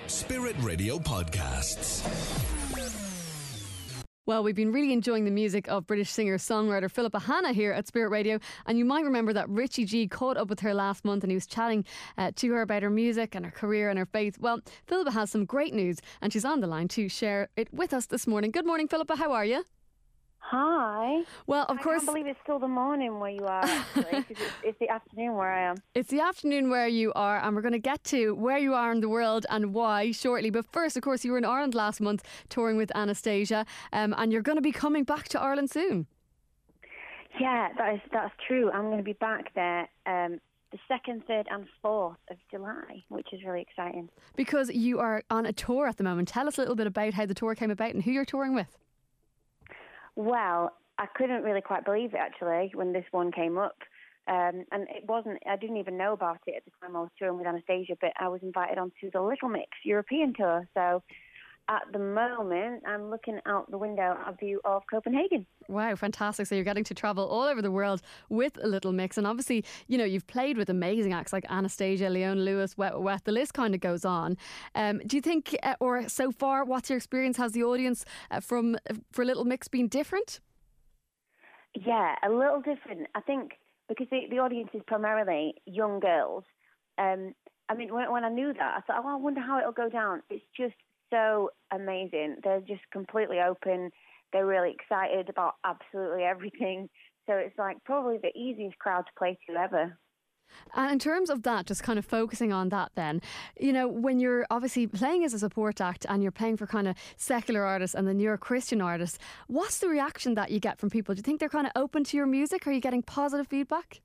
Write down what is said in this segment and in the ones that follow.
Spirit Radio Podcasts. Well, we've been really enjoying the music of British singer-songwriter Philippa Hanna here at Spirit Radio, and you might remember that Richie G caught up with her last month and he was chatting to her about her music and her career and her faith. Well, Philippa has some great news and she's on the line to share it with us this morning. Good morning, Philippa. How are you? Hi. Well, of course. I can't believe it's still the morning where you are, actually, because it's the afternoon where I am. It's the afternoon where you are, and we're going to get to where you are in the world and why shortly. But first, of course, you were in Ireland last month touring with Anastasia, and you're going to be coming back to Ireland soon. Yeah, that's true. I'm going to be back there the 2nd, 3rd and 4th of July, which is really exciting. Because you are on a tour at the moment. Tell us a little bit about how the tour came about and who you're touring with. Well, I couldn't really quite believe it, actually, when this one came up. And I didn't even know about it at the time I was touring with Anastasia, but I was invited onto the Little Mix European tour. So at the moment, I'm looking out the window at a view of Copenhagen. Wow, fantastic. So you're getting to travel all over the world with Little Mix. And obviously, you know, you've played with amazing acts like Anastasia, Leona Lewis, Wet Wet. The list kind of goes on. Do you think, or so far, what's your experience? Has the audience for Little Mix been different? Yeah, a little different. I think because the audience is primarily young girls. I mean, when I knew that, I thought, I wonder how it'll go down. It's just so amazing. They're just completely open. They're really excited about absolutely everything. So it's like probably the easiest crowd to play to ever. And in terms of that, just kind of focusing on that then, you know, when you're obviously playing as a support act and you're playing for kind of secular artists and then you're a Christian artist, what's the reaction that you get from people? Do you think they're kind of open to your music? Are you getting positive feedback?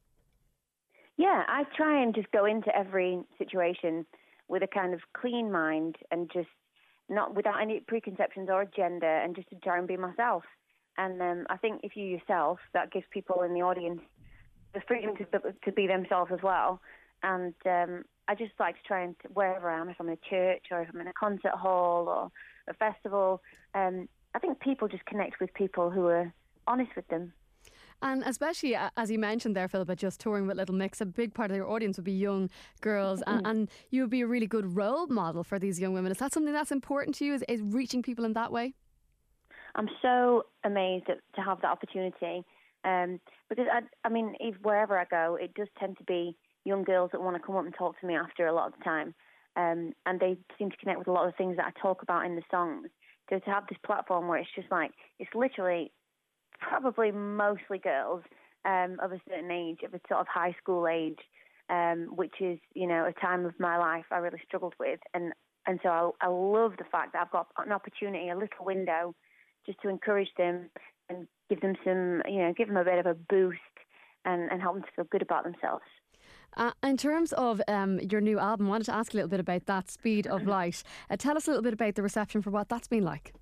Yeah, I try and just go into every situation with a kind of clean mind and just not without any preconceptions or agenda and just to try and be myself. And I think if you're yourself, that gives people in the audience the freedom to be themselves as well. And I just like to try and, wherever I am, if I'm in a church or if I'm in a concert hall or a festival, I think people just connect with people who are honest with them. And especially, as you mentioned there, Philippa, just touring with Little Mix, a big part of your audience would be young girls, and you would be a really good role model for these young women. Is that something that's important to you, is reaching people in that way? I'm so amazed to have that opportunity. Because, I mean, wherever I go, it does tend to be young girls that want to come up and talk to me after a lot of the time. And they seem to connect with a lot of the things that I talk about in the songs. So to have this platform where it's just like, it's literally probably mostly girls of a certain age, of a sort of high school age, which is, you know, a time of my life I really struggled with. And so I love the fact that I've got an opportunity, a little window, just to encourage them and give them give them a bit of a boost and help them to feel good about themselves. In terms of your new album, I wanted to ask a little bit about that, Speed of Light. Tell us a little bit about the reception for what that's been like.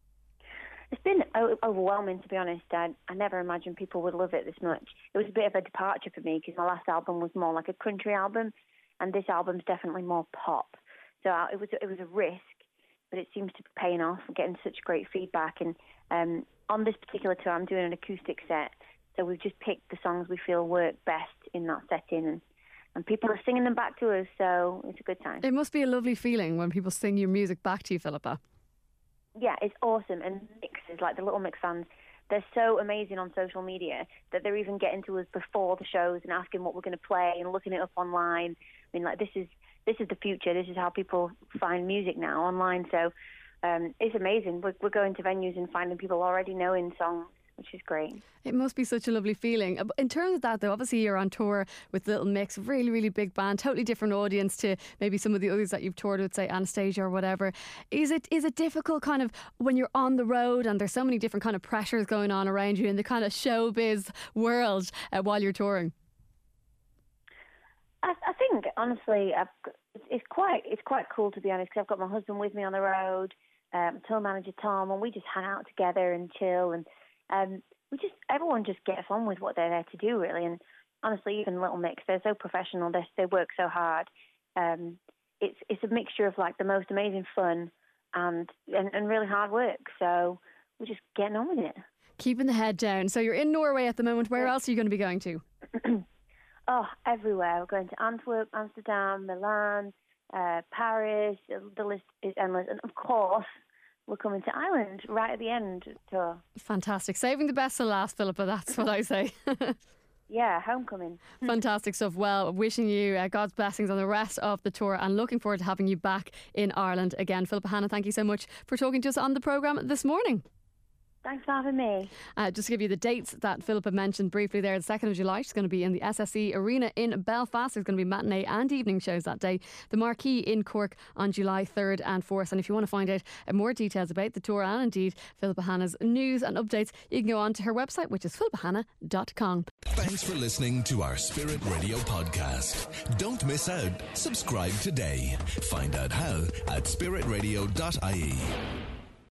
It's been overwhelming, to be honest. I never imagined people would love it this much. It was a bit of a departure for me because my last album was more like a country album, and this album's definitely more pop. So it was a risk, but it seems to be paying off. We're getting such great feedback, and on this particular tour, I'm doing an acoustic set. So we've just picked the songs we feel work best in that setting, and people are singing them back to us. So it's a good time. It must be a lovely feeling when people sing your music back to you, Philippa. Yeah, it's awesome. And mixes, like the Little Mix fans, they're so amazing on social media that they're even getting to us before the shows and asking what we're going to play and looking it up online. I mean, like, this is the future. This is how people find music now, online. So it's amazing. We're going to venues and finding people already knowing songs, which is great. It must be such a lovely feeling. In terms of that, though, obviously you're on tour with Little Mix, really, really big band, totally different audience to maybe some of the others that you've toured with, say Anastasia or whatever. Is it difficult kind of when you're on the road and there's so many different kind of pressures going on around you in the kind of showbiz world while you're touring? I think, honestly, it's quite cool, to be honest, because I've got my husband with me on the road, tour manager Tom, and we just hang out together and chill, and everyone just gets on with what they're there to do, really. And honestly, even Little Mix, they're so professional. They work so hard. It's a mixture of like the most amazing fun and really hard work. So we're just getting on with it. Keeping the head down. So you're in Norway at the moment. Where else are you going to be going to? Oh, everywhere. We're going to Antwerp, Amsterdam, Milan, Paris. The list is endless. And of course, we're coming to Ireland right at the end tour. Fantastic. Saving the best for last, Philippa, that's what I say. Yeah, homecoming. Fantastic stuff. Well, wishing you God's blessings on the rest of the tour and looking forward to having you back in Ireland again. Philippa Hannon, thank you so much for talking to us on the programme this morning. Thanks for having me. Just to give you the dates that Philippa mentioned briefly there, the 2nd of July, she's going to be in the SSE Arena in Belfast. There's going to be matinee and evening shows that day. The Marquee in Cork on July 3rd and 4th. And if you want to find out more details about the tour and indeed Philippa Hanna's news and updates, you can go on to her website, which is philippahanna.com. Thanks for listening to our Spirit Radio podcast. Don't miss out. Subscribe today. Find out how at spiritradio.ie.